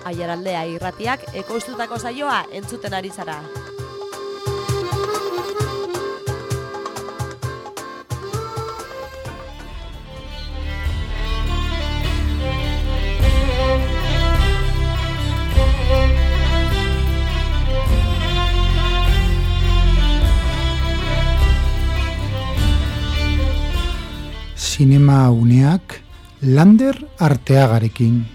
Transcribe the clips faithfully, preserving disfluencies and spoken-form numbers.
Aiaraldea irratiak ekoiztutako saioa entzuten ari zara. Zinema uneak Lander Arteagarekin.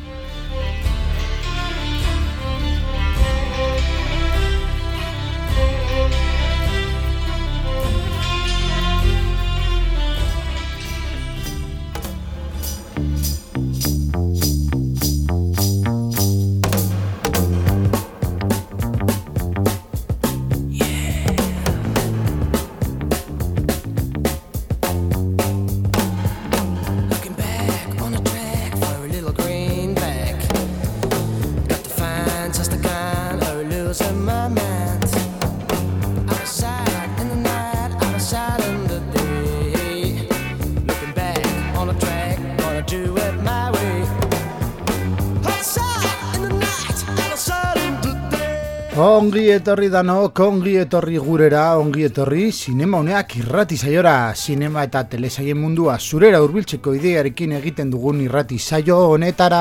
Ongi etorri dano, ongi etorri gurera, ongi etorri Zinema uneak irrati saiora. Zinema eta telesaien mundua zurera hurbiltzeko idearekin egiten dugun irrati saio honetara.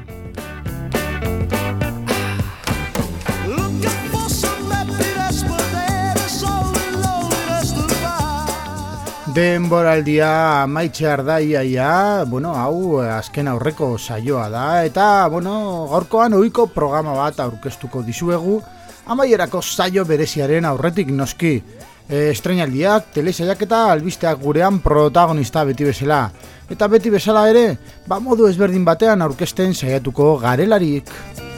Denboraldia amaitzear da iaia, bueno, hau azken aurreko saioa da, eta, bueno, gaurkoan ohiko programa bat aurkeztuko dizuegu, amaierako saio bereziaren aurretik noski. E, estreinaldiak, telesaiak eta albisteak gurean protagonista beti bezala. Eta beti bezala ere, ba modu ezberdin batean aurkezten saiatuko garelarik.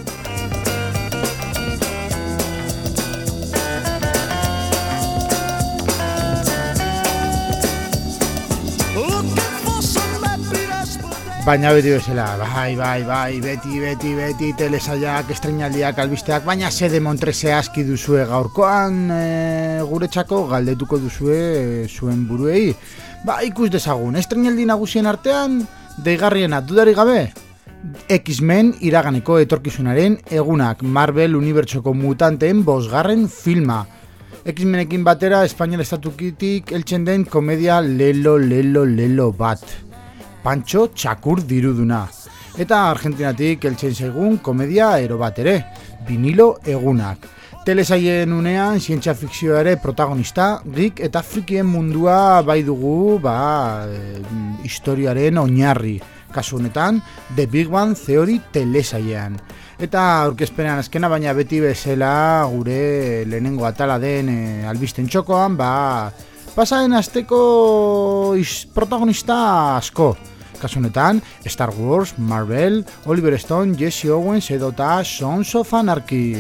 Baina beti bezala, bai, bai, bai, beti, beti, beti, telesaiak, estreinaldiak, albisteak, baina sede Montrese aski duzue gaurkoan e, guretzako galdetuko duzue e, zuen buruei. Ba, ikus dezagun, estreinaldi nagusien artean, deigarriena dudarik gabe, X-Men iraganeko etorkizunaren egunak, Marvel unibertsoko mutanteen bosgarren filma. X-Menekin batera, Espainiar estatukitik eltzen den komedia lelo, lelo, lelo bat. Pantxo txakur diruduna. Eta Argentinatik eltzen zaigun komedia ero bat ere, Vinilo egunak. Telesaien unean zientzia fikzioa ere protagonista, geek eta frikien mundua bai dugu, ba, e, historiaren oinarri. Kasu honetan, The Big Bang Theory telesaiean. Eta aurkezpenean azkena, baina beti bezala gure lehenengo atala den e, albisten txokoan, ba, pasaren asteko is, protagonista asko. Kasu honetan, Star Wars, Marvel, Oliver Stone, Jesse Owens edota Sons of Anarchy.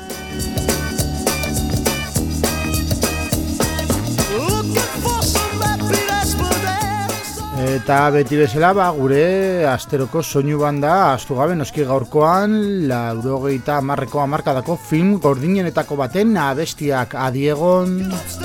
Eta beti bezala, ba, gure asteroko soinu banda astu gabe noski gaurkoan laurogeita hamarreko hamarkadako film gordinenetako baten abestiak adiegon.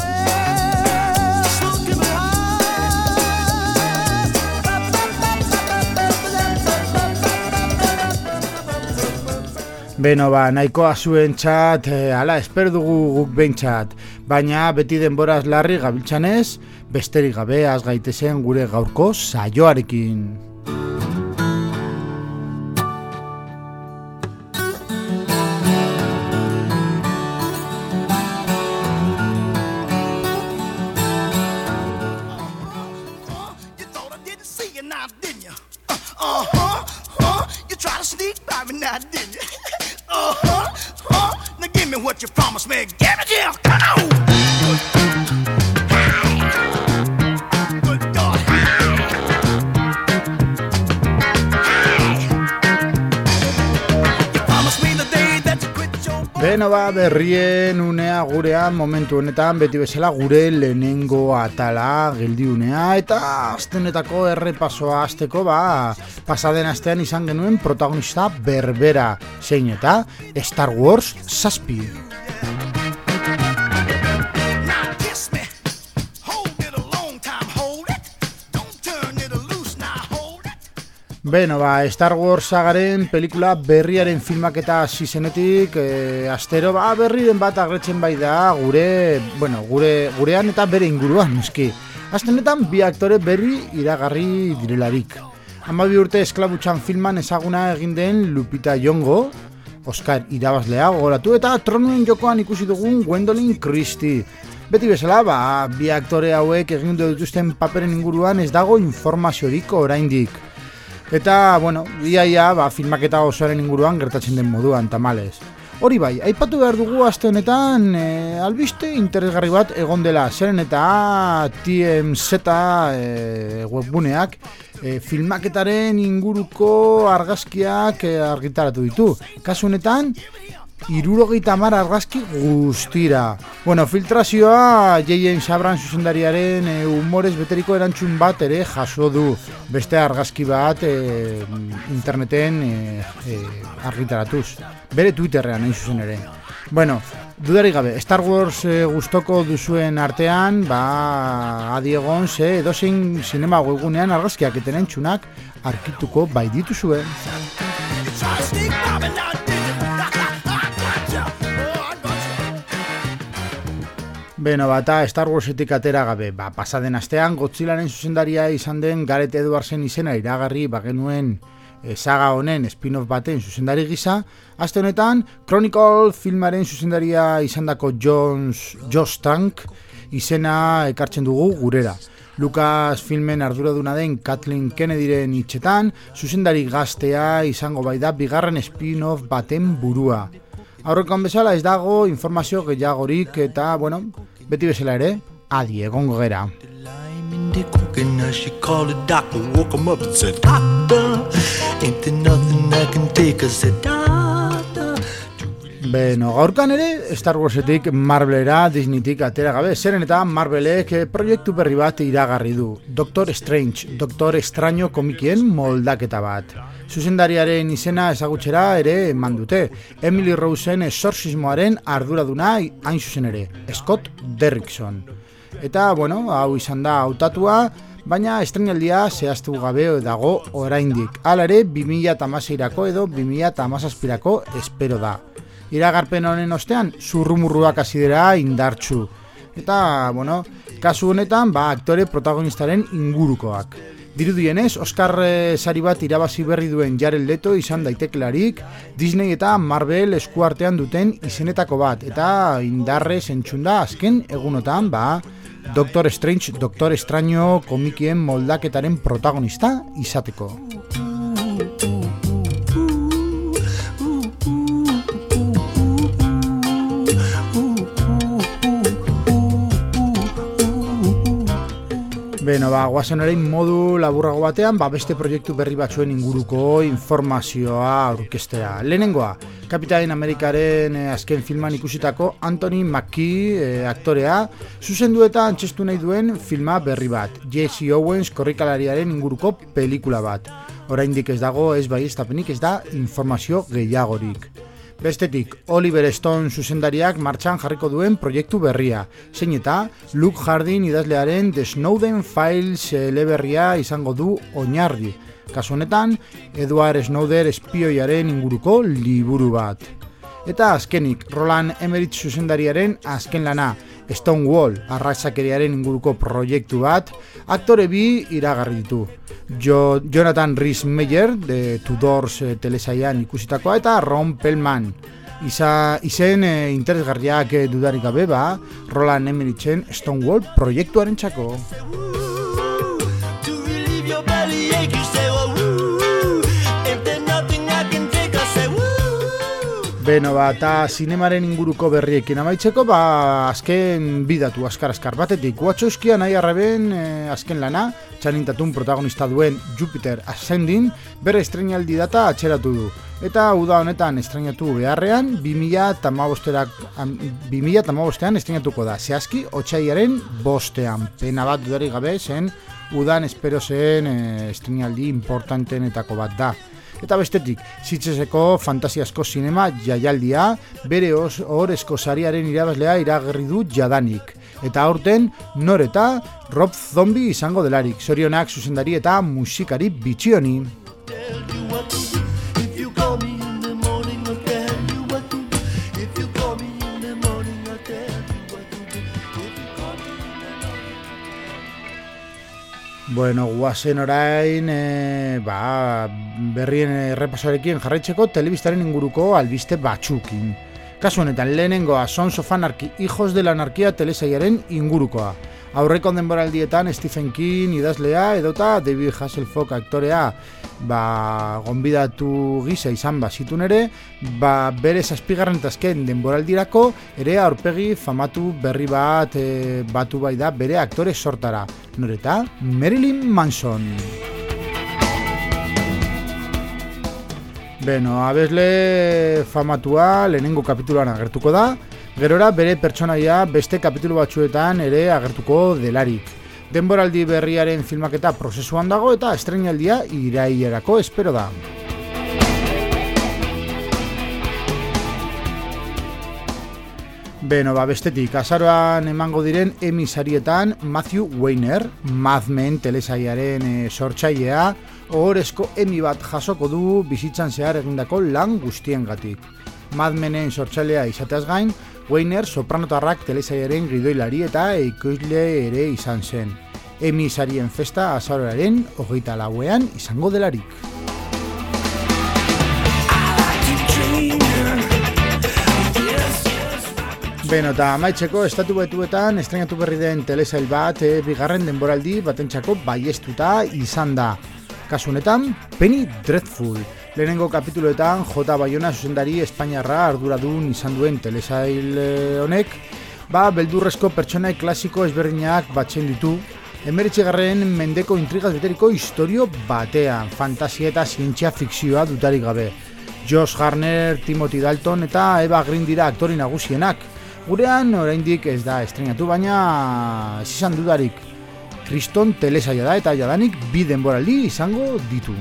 Beno ba, nahikoa zuen txat, e, ala, esper dugu guk behintzat, baina beti denboraz larri gabiltzanez, besterik gabe az gaitezen gure gaurko saioarekin. Beno ba, berrien unea gurean momentu honetan beti bezala gure lehenengo atala geldiunea eta astenetako errepasoa hasteko ba pasaden astean izan genuen protagonista berbera zein eta Star Wars zazpi. Beno, ba, Star Wars sagaren pelikula berriaren filmaketa hasi zenetik, e, astero ba, berriren bat agretzen bai da gure, bueno, gure, gurean eta bere inguruan, eski. Astenetan bi aktore berri iragarri direlarik. Hamabi urte esklabutxan filman ezaguna egin den Lupita Nyong'o, Oscar irabazlea gogoratu, eta Tronuen jokoan ikusi dugun Gwendolyn Christie. Beti bezala, ba, bi aktore hauek egin dituzten paperen inguruan ez dago informaziorik oraindik. Eta, bueno, iaia, ba, filmaketa osoaren inguruan gertatzen den moduan, tamalez. Hori bai, aipatu behar dugu aste honetan e, albiste interesgarri bat egon dela, zeren eta T M Z e, webguneak e, filmaketaren inguruko argazkiak e, argitaratu ditu. Kasu honetan, hirurogeita hamar argazki guztira. Bueno, filtrazioa J James Abrams zuzendariaren e, humorez beteriko erantzun bat ere jaso du. Beste argazki bat e, interneten e, e, argitaratuz. Bere Twitterrean hain zuzen ere. Bueno, dudarik gabe, Star Wars e, gustoko duzuen artean, ba, adiegon ze edozein sinema webgunean argazkiak eten entzunak arkituko bai dituzue. Beno, bata Star Warsetik atera gabe, ba, pasaden astean Godzillaren zuzendaria izan den Gareth Edwardsen izena iragarri bagenuen e, saga honen spin-off baten zuzendari gisa. Aste honetan, Chronicle filmaren zuzendaria izandako Jones, Josh Trank izena ekartzen dugu gurera. Lucas filmen arduraduna den Kathleen Kennedyren hitzetan, zuzendari gaztea izango bai da bigarren spin-off baten burua. Aurrekoan bezala ez dago informazio gehiagorik eta, bueno, beti bezala ere, adi egongo gera. Beno, gaurkan ere, Star Warsetik Marvelera, Disneytik atera gabe, zeren eta Marvelek proiektu berri bat iragarri du. Doctor Strange, Doctor Extraño komikien moldaketa bat. Zuzendariaren izena ezagutxera ere eman dute. Emily Roseen exorcismoaren arduraduna hain zuzen ere, Scott Derrickson. Eta, bueno, hau izan da hautatua, baina estreinaldia zehaztu gabe dago oraindik. Hala ere, bi mila hamaseirako edo bi mila hamazazpirako espero da. Iragarpen honen ostean, zurrumurruak hasi dira indartsu. Eta, bueno, kasu honetan, ba, aktore protagonistaren ingurukoak. Dirudienez, Oscar sari bat irabazi berri duen Jared Leto izan daiteklarik, Disney eta Marvel eskuartean duten izenetako bat, eta indarrez entzunda azken egunotan, ba, Doctor Strange, Doctor Extraño komikien moldaketaren protagonista izateko. Beno, ba, guazen orain modu laburrago batean, ba, beste proiektu berri batzuen inguruko informazioa aurkeztera. Lehenengoa, Kapitain Amerikaren eh, azken filman ikusitako Anthony Mackie eh, aktorea, zuzendu eta antzestu nahi duen filma berri bat, Jesse Owens korrikalariaren inguruko pelikula bat. Oraindik ez dago, ez bai ez tapenik, ez da informazio gehiagorik. Bestetik, Oliver Stone zuzendariak martxan jarriko duen proiektu berria, zein eta Luke Hardin idazlearen The Snowden Files eleberria izango du oinarri. Kasu honetan, Edward Snowden espioiaren inguruko liburu bat. Eta azkenik, Roland Emmerich zuzendariaren azken lana, Stonewall arrazakeriaren inguruko proiektu bat, aktore bi iragarri ditu. Jo, Jonathan Rhys-Meyer, de Tudors eh, telesaian ikusitakoa, eta Ron Perlman. Iza, izen eh, interesgarriak eh, dudarik gabe ba, Roland Emmerichen Stonewall proiektuaren txako. Beno, ba, eta zinemaren inguruko berriekin amaitzeko, ba, azken bidatu askar-askar batetik. Wachowskia nahi arreben eh, azken lana, Channing Tatum protagonista duen Jupiter Ascending, bere estreinaldi data atxeratu du. Eta uda honetan estreinatu beharrean, bi mila hamabostean estreinatuko da. Zehazki, otsailaren bostean. Pena bat dudarik gabe zen, udan espero zen eh, estreinaldi importantenetako bat da. Eta bestetik, Sitgeseko fantasiasko zinema jaialdia, bere ohorezko sariaren irabazlea iragarri du jadanik. Eta aurten, nor eta Rob Zombie izango delarik, zorionak zuzendari eta musikari bitxioni. Bueno, guazen orain, e, ba, berrien errepasoarekin jarraitzeko telebistaren inguruko albiste batzukin. Kasu honetan lehenengoa Sons of Anarchy, Hijos de la Anarquía telesailaren ingurukoa. Aurreko denboraldietan Stephen King idazlea edota David Hasselhoff aktorea ba, gonbidatu gisa izan bazitun ere, ba, bere zazpigarren tazken denboraldirako ere aurpegi famatu berri bat e, batu bai da bere aktore sortara. Noreta, Marilyn Manson. Beno, abesle famatua lehenengo kapituloan agertuko da, gerora bere pertsonaia beste kapitulu batzuetan ere agertuko delarik. Denboraldi berriaren filmaketa prozesuan dago eta estreinaldia irailerako espero da. Beno, ba, bestetik, azaroan emango diren Emmy sarietan Matthew Weiner, Mad Men telesailaren e, sortzailea, ohorezko Emmy bat jasoko du bizitzan zehar egindako lan guztiengatik. Mad Menen sortzailea izateaz gain, Weiner sopranotarrak telesailaren gidoilari eta ekoizle ere izan zen. Emmy sarien festa azaroaren hogeita lauean izango delarik. Beno, eta amaitzeko estatu batuetan estreinatu berri den telesail bat e, bigarren denboraldi batentzako baiestuta izan da. Kasu honetan, Penny Dreadful. Lehenengo kapituloetan J. Bayona zuzendari Espainiarra arduradun izan duen telesail honek, ba, beldurrezko pertsonai klasiko ezberdinak batzen ditu, emeretzigarren mendeko intrigaz beteriko istorio batean, fantasia eta zientzia fikzioa dutarik gabe. Josh Hartnett, Timothy Dalton eta Eva Green dira aktori nagusienak. Gurean oraindik ez da estreinatu, baina ez izan dudarik. Kriston telesaila da eta jadanik bi denboraldi izango ditu.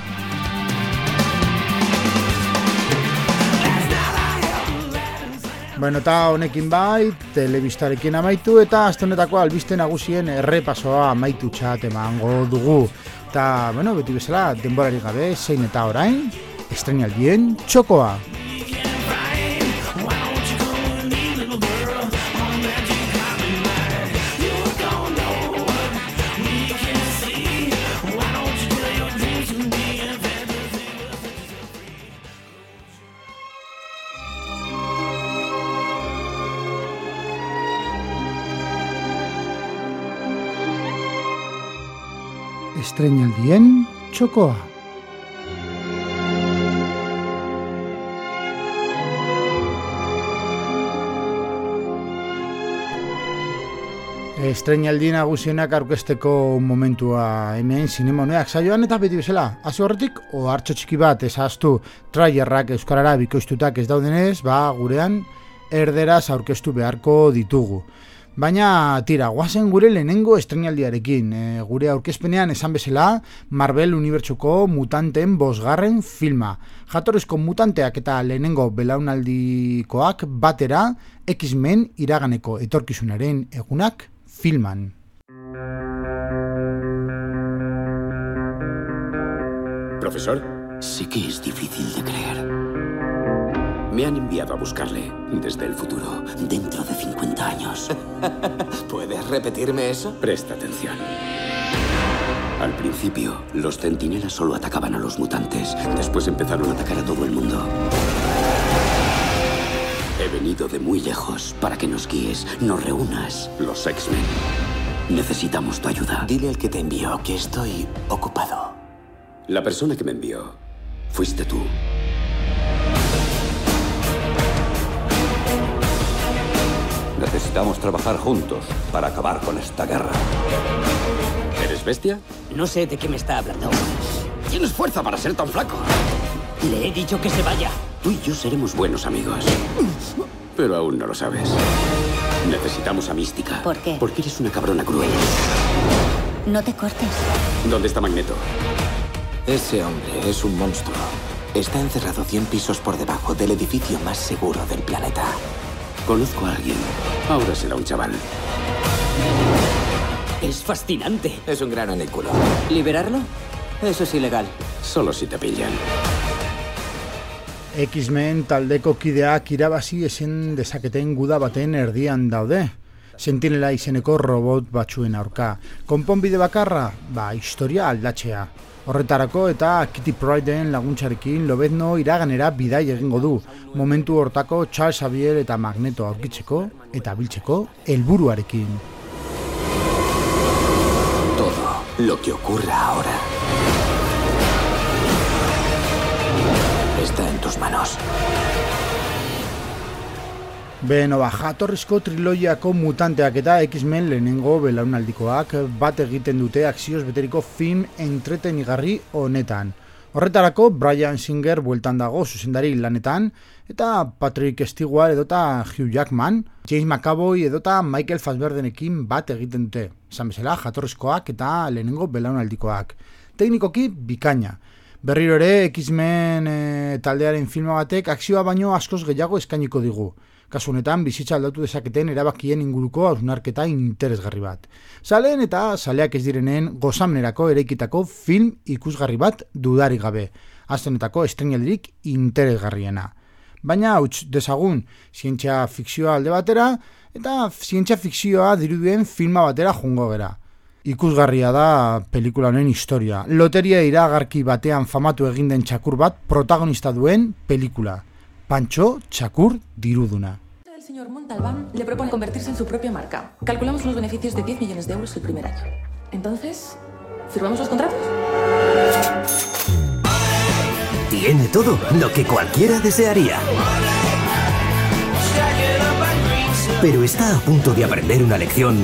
Bueno, eta honekin bai, telebistarekin amaitu eta aste honetako albiste nagusien errepasoa amaitu txat emango dugu. Eta, bueno, beti bezala, denborari gabe, zein eta orain, estreinaldien txokoa. Estreinaldien txokoa. Estreinaldi nagusienak aurkezteko momentua hemen Zinemoneak saioan eta beti bezala. Hasi horretik, ohartxo txiki bat ezaztu trailerrak euskarara bikoiztutak ez daudenez, ba gurean erderaz aurkeztu beharko ditugu. Baina, tira, guazen gure lehenengo estreinaldiarekin. E, gure aurkezpenean esan bezala, Marvel unibertsuko mutanten bosgarren filma. Jatorrizko mutanteak eta lehenengo belaunaldikoak batera, X-Men iraganeko etorkizunaren egunak filman. Profesor, sé que es difícil de creer. Me han enviado a buscarle desde el futuro, dentro de cincuenta años. ¿Puedes repetirme eso? Presta atención. Al principio, los centinelas solo atacaban a los mutantes. Después empezaron a atacar a todo el mundo. He venido de muy lejos para que nos guíes, nos reúnas, los X-Men. Necesitamos tu ayuda. Dile al que te envió que estoy ocupado. La persona que me envió fuiste tú. Necesitamos trabajar juntos para acabar con esta guerra. ¿Eres bestia? No sé de qué me está hablando. Tienes fuerza para ser tan flaco. Le he dicho que se vaya. Tú y yo seremos buenos amigos. Pero aún no lo sabes. Necesitamos a Mística. ¿Por qué? Porque eres una cabrona cruel. No te cortes. ¿Dónde está Magneto? Ese hombre es un monstruo. Está encerrado cien pisos por debajo del edificio más seguro del planeta. Conozco a alguien. Ahora será un chaval. Es fascinante. Es un gran anículo. ¿Liberarlo? Eso es ilegal. Solo si te pillan. X-Men taldeko kideak irabazi ezin dezaketen guda baten erdian daude. Sentinela izeneko robot batzuen aurka. Konponbide bakarra, ba, historia aldatzea. Horretarako eta Kitty Pryden laguntzarekin Lobezno iraganera bidai egingo du, momentu hortako Charles Xavier eta Magneto aurkitzeko eta biltzeko helburuarekin. Todo lo que ocurra ahora está en tus manos. Beno, ba, jatorrizko trilogiako mutanteak eta X-Men lehenengo belaunaldikoak bat egiten dute akzioz beteriko film entretenigarri honetan. Horretarako Bryan Singer bueltan dago zuzendari lanetan, eta Patrick Stewart edota Hugh Jackman, James McAvoy edota Michael Fassbenderekin bat egiten dute. Esan bezala, jatorrizkoak eta lehenengo belaunaldikoak. Teknikoki bikaina. Berriro ere, X-Men e, taldearen filma batek akzioa baino askoz gehiago eskainiko digu. Kasu honetan, bizitza aldatu dezaketen erabakien inguruko hausnarketa interesgarri bat. Zaleen eta zaleak ez direnen gozamenerako eraikitako film ikusgarri bat dudarik gabe. Aztenetako estreinaldirik interesgarriena. Baina hauts dezagun, zientzia fikzioa alde batera eta zientzia fikzioa dirudien filma batera joango gera. Ikusgarria da pelikula honen historia. Loteria iragarki batean famatu egin den txakur bat protagonista duen pelikula. Pancho Txakur diruduna. El señor Montalbán le propone convertirse en su propia marca. Calculamos unos beneficios de diez millones de euros el primer año. Entonces, ¿firmamos los contratos? Tiene todo lo que cualquiera desearía. Pero está a punto de aprender una lección.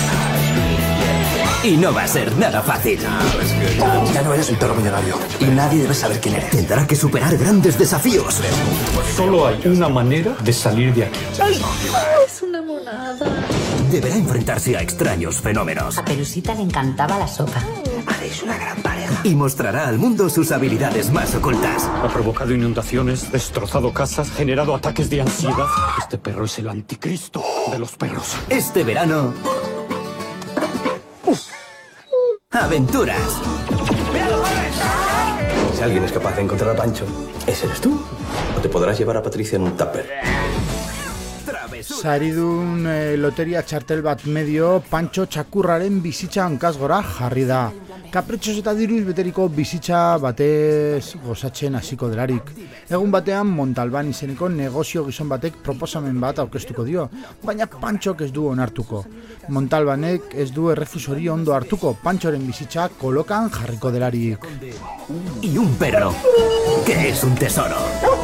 Y no va a ser nada fácil. Ya no eres un perro millonario y nadie debe saber quién eres. Tendrá que superar grandes desafíos. Solo hay una manera de salir de aquí. Es una monada. Deberá enfrentarse a extraños fenómenos. A Pelusita le encantaba la sopa. Haréis una gran pareja. Y mostrará al mundo sus habilidades más ocultas. Ha provocado inundaciones, destrozado casas, generado ataques de ansiedad. Este perro es el anticristo de los perros. Este verano... ¡aventuras! Si alguien es capaz de encontrar a Pancho, ese eres tú. O te podrás llevar a Patricia en un tupper. Saridun e, loteria txartel bat medio Pancho Txakurraren bizitza hankaz gora jarri da. Kapritxos eta diruz beteriko bizitza batez gozatzen hasiko delarik. Egun batean Montalbán izeneko negozio gizon batek proposamen bat aurkeztuko dio, baina Panchok ez du onartuko. Montalbanek ez du errefusori ondo hartuko, Panchoren bizitza kolokan jarriko delarik. Y un perro, que es un tesoro.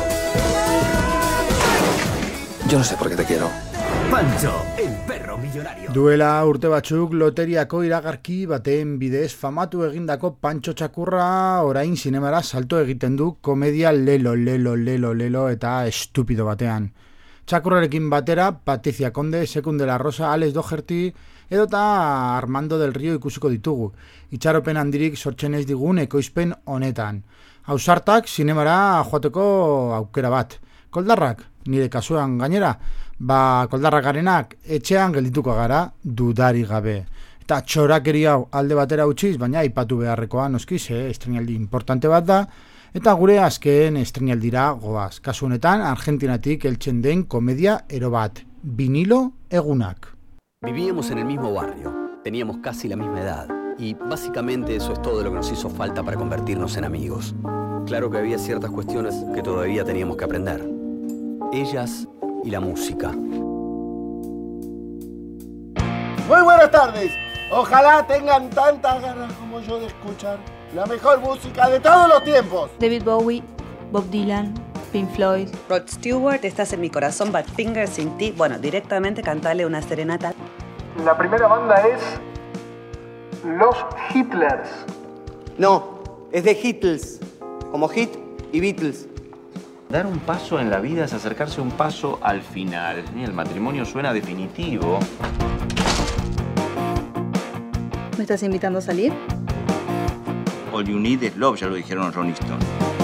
Yo no sé por qué te quiero. Pancho, el perro millonario. Duela urte batzuk loteriako iragarki baten bidez famatu egindako Pancho Txakurra orain zinemara salto egiten du komedia lelo, lelo, lelo, lelo eta estupido batean. Txakurrarekin batera Patricia Conde, Secund de la Rosa, Alex Doherty edota Armando del Rio ikusiko ditugu. Itxaropen handirik sortzen ez digun ekoizpen honetan. Ausartak zinemara joateko aukera bat. Koldarrak, nire kasuan gainera, ba koldarrak garenak etxean geldituko gara dudari gabe. Eta txorakeri hau alde batera utziz, baina aipatu beharrekoa noskiz, eh, estreinaldi importante bat da, eta gure azken estreinaldira goaz. Kasu honetan, Argentinatik heltzen den komedia ero bat, Vinilo Egunak. Vivíamos en el mismo barrio, teníamos casi la misma edad, y básicamente eso es todo lo que nos hizo falta para convertirnos en amigos. Claro que había ciertas cuestiones que todavía teníamos que aprender. Ellas y la música. Muy buenas tardes. Ojalá tengan tantas ganas como yo de escuchar la mejor música de todos los tiempos. David Bowie, Bob Dylan, Pink Floyd. Rod Stewart, Estás en mi corazón, Badfinger, Sin ti. Bueno, directamente cantarle una serenata. La primera banda es Los Hitlers. No, es de Hitles, como Hit y Beatles. Dar un paso en la vida es acercarse un paso al final. El matrimonio suena definitivo. ¿Me estás invitando a salir? All you need is love, ya lo dijeron los Rolling Stones.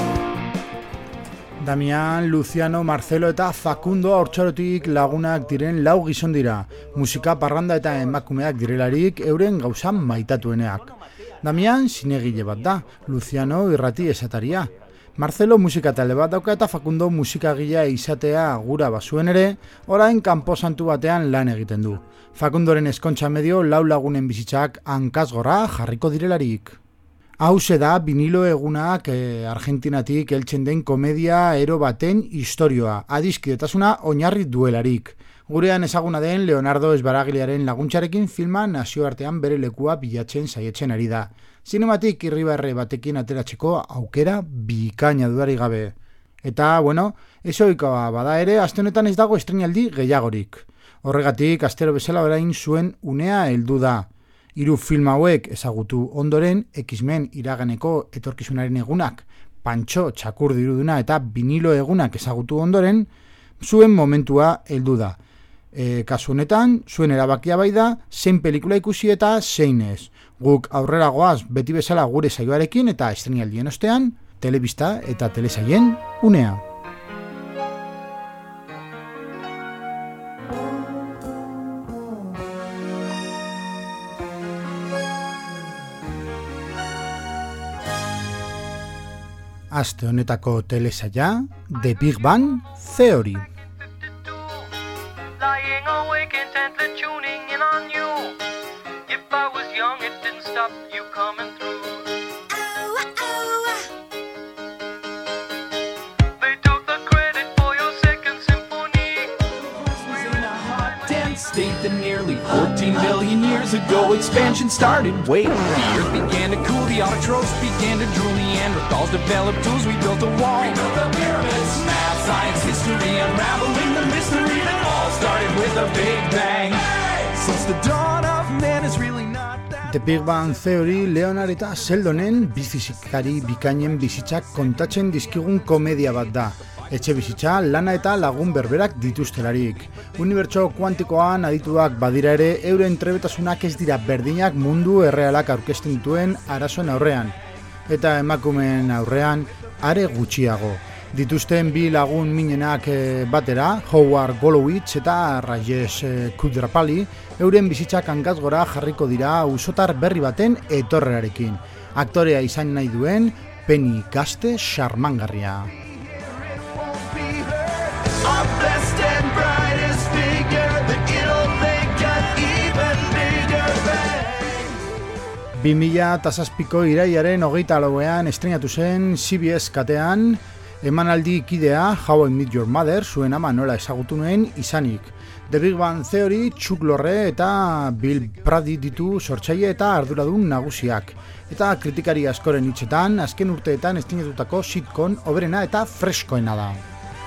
Damián, Luciano, Marcelo eta Facundo haurtzarotik lagunak diren lau gizon dira. Musika, parranda eta emakumeak direlarik euren gauza maitatueneak. Damián zinegile bat da, Luciano irrati esataria. Marcelo musika talde bat dauka eta Facundo musikagilea izatea gura bazuen ere, orain kanposantu batean lan egiten du. Facundoren eskontza medio lau lagunen bizitzak hankazgora jarriko direlarik. Hauze da vinilo egunak eh, Argentinatik heltzen den komedia ero baten istorioa, adiskidetasuna oinarri duelarik. Gurean ezaguna den Leonardo Esbaragilearen laguntzarekin filma nazioartean bere lekua bilatzen saietzen ari da. Zinematik irribarre batekin ateratzeko aukera bikaina dudarik gabe. Eta, bueno, ezoikoa bada ere, aste honetan ez dago estreinaldi gehiagorik. Horregatik, astero bezala orain zuen unea heldu da. Hiru film hauek ezagutu ondoren, X-Men iraganeko etorkizunaren egunak, Pantxo txakur diruduna eta vinilo egunak ezagutu ondoren, zuen momentua heldu da. E, kasu honetan, zuen erabakia bai da, zein pelikula ikusi eta zein ez. Guk aurrera goaz beti bezala gure saioarekin eta estreinaldien ostean, telebista eta telesaien unea. Aste honetako telesaia, The Big Bang Theory. Lying awake intently tuning in on you. If I was young, it didn't stop you coming through. Oh, oh. They took the credit for your second symphony. Was in a hot, dense state that nearly fourteen billion years ago expansion started. Wait, the earth began to cool, the autotrophs began to drool, Neanderthals developed tools, we built a wall. We built the pyramids, math, science, history, unraveling the mystery that all started with a Big Bang. Since the dawn of man is really not that. The Big Bang Theory Leonard eta Sheldonen bizizikari bikainen bizitzak kontatzen dizkigun komedia bat da. Etxe bizitza, lana eta lagun berberak dituztelarik. Unibertso kuantikoan adituak badira ere, euren trebetasunak ez dira berdinak mundu errealak aurkezten dituen arazoen aurrean. Eta emakumeen aurrean, are gutxiago. Dituzten bi lagun minenak batera, Howard Wolowitz eta Rajesh Kudrapali, euren bizitzak hankazgora jarriko dira usotar berri baten etorrerarekin. Aktorea izan nahi duen, Penny Gazte xarmangarria. bi mila zazpiko iraiaren hogeita lauean estreinatu zen C B S katean, emanaldi ikidea How I Met Your Mother, zuen ama nola ezagutu nuen izanik. The Big Bang Theory, Chuck Lorre eta Bill Prady ditu sortzaile eta arduradun nagusiak. Eta kritikari askoren hitzetan, azken urteetan estreinatutako sitcom oberena eta freskoena da.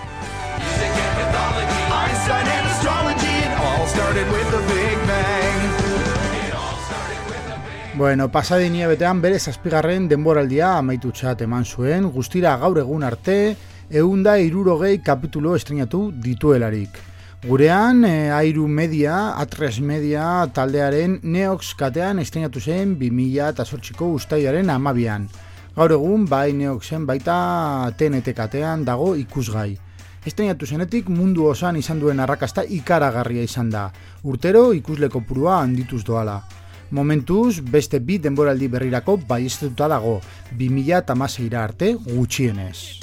Bueno, pasadin hilabetean bere zazpigarren denboraldia amaitutxat eman zuen, guztira gaur egun arte, ehun eta hirurogei kapitulu estreinatu dituelarik. Gurean, eh, Airu Media, Atres Media taldearen Neox katean estreinatu zen bi mila zortziko uztailaren hamabian. Gaur egun, bai Neoxen baita T N T katean dago ikusgai. Estreinatu zenetik mundu osan izan duen arrakasta ikaragarria izan da. Urtero ikusle kopurua handituz doala. Momentuz, beste bi denboraldi berrirako baieztatuta dago, bi mila hamaseira arte gutxienez.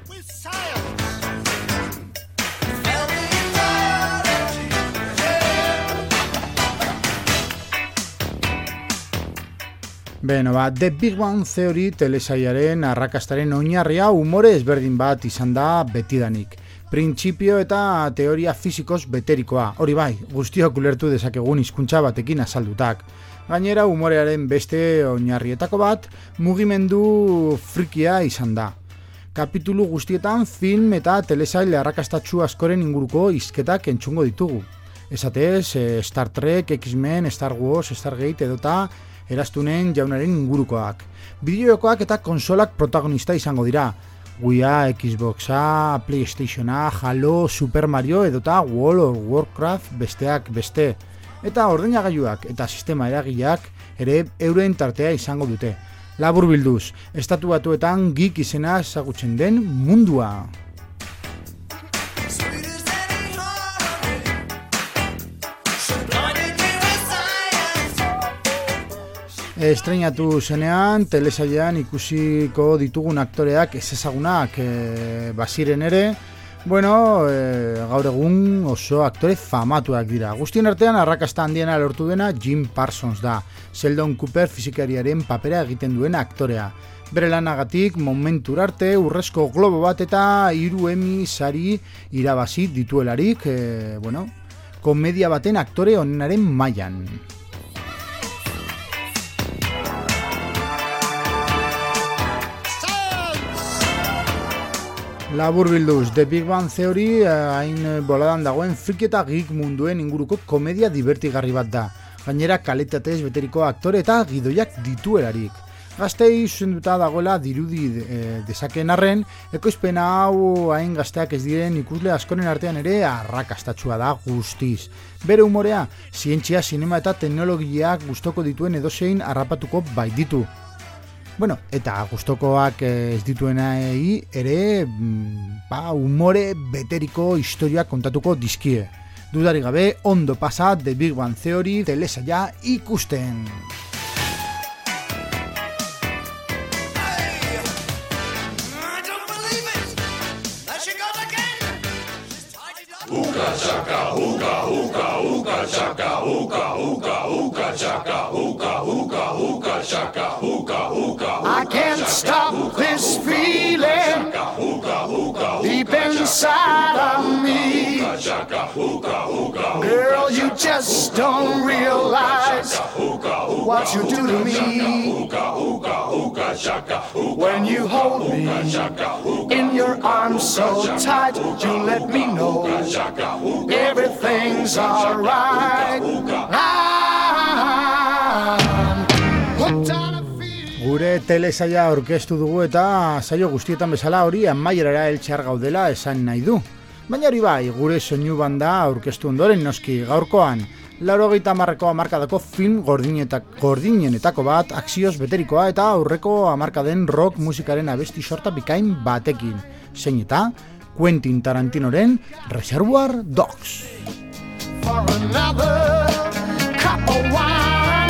Beno, ba, The Big Bang Theory telesailaren arrakastaren oinarria umore ezberdin bat izan da betidanik. Printzipio eta teoria fizikoz beterikoa, hori bai, guztiok ulertu dezakegun hizkuntza batekin azaldutak. Gainera, umorearen beste oinarrietako bat, mugimendu frikia izan da. Kapitulu guztietan film eta telesail arrakastatsu askoren inguruko hizketak entzungo ditugu. Esatez, Star Trek, X-Men, Star Wars, Stargate edota eraztunen jaunaren ingurukoak. Bideojokoak eta konsolak protagonista izango dira. Wii-a, Xboxa, PlayStationa, Halo, Super Mario edota World of Warcraft besteak beste. Eta ordenagailuak eta sistema eragileak ere euren tartea izango dute. Labur bilduz, estatu batuetan geek izena ezagutzen den mundua. Estreinatu zenean, telesailean ikusiko ditugun aktoreak ezezagunak e, baziren ere, bueno, e, gaur egun oso aktore famatuak dira. Guztien artean arrakasta handiena lortu dena Jim Parsons da, Sheldon Cooper fisikariaren papera egiten duen aktorea. Bere lanagatik momentur arte urrezko globo bat eta hiru Emmy sari irabazi dituelarik, e, bueno, komedia baten aktore onenaren mailan. Labur bilduz, The Big Bang Theory hain boladan dagoen friki eta geek munduen inguruko komedia divertigarri bat da. Gainera kalitatez beteriko aktore eta gidoiak dituelarik. Gaztei zuzenduta dagoela dirudi e, dezakeen arren, ekoizpena hau hain gazteak ez diren ikusle askoren artean ere arrakastatsua da guztiz. Bere humorea, zientzia, sinema eta teknologiak gustoko dituen edozein harrapatuko baititu. Bueno, eta gustokoak ez dituenai ere, ba, humore beteriko historiak kontatuko dizkie. Dudari gabe, ondo pasa The Big Bang Theory telesaila ikusten. Uka chaka, uka, uka, uka chaka, uka, uka, uka chaka, uka, uka, uka chaka, uka, uka. I can't stop this feeling deep inside of me. Girl, you just don't realize what you do to me. When you hold me in your arms so tight, you let me know everything's alright. Gure telesaila aurkeztu dugu eta saio guztietan bezala hori amaierara heltzear gaudela esan nahi du. Baina hori bai, gure soinu banda aurkeztu ondoren noski gaurkoan. Laurogeita hamarreko hamarkadako film gordinenetako bat, akzioz beterikoa eta aurreko hamarkaden rock musikaren abesti sorta bikain batekin. Zein eta Quentin Tarantinoren Reservoir Dogs. For another cup of wine.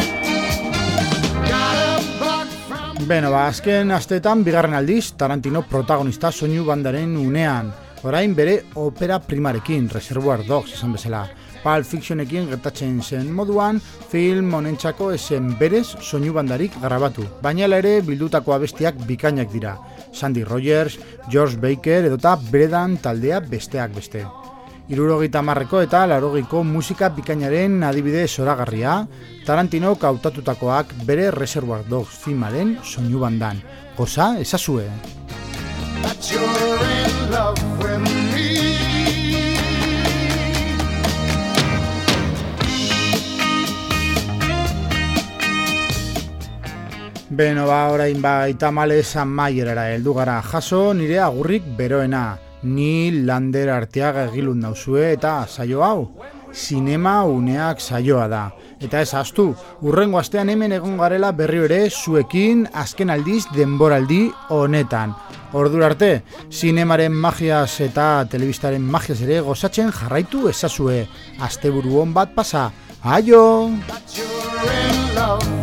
Beno, ba, azken asteetan bigarren aldiz Tarantino protagonista soinu bandaren unean. Orain bere opera primarekin, Reservoir Dogs esan bezala. Pulp Fictionekin gertatzen zen moduan, film honentzako esen berez soinu bandarik grabatu. Baina ere bildutako abestiak bikainak dira. Sandy Rogers, George Baker edota Bredan taldea besteak beste. Hirurogeita hamarreko eta laurogeiko musika bikainaren adibide zoragarria, Tarantino hautatutakoak bere Reservoir Dogs filmaren soinu bandan. Goza ezazue. Beno, ba, orain baita males amaierara heldu gara. Jaso nire agurrik beroena. Ni Lander Arteaga egilun nauzue eta saio hau. Zinema uneak saioa da. Eta ez ahaztu, urrengo astean hemen egon garela berriro ere zuekin azken aldiz denboraldi honetan. Ordura arte, zinemaren magiaz eta telebistaren magiaz ere gozatzen jarraitu ezazue. Asteburu on bat pasa. Aio!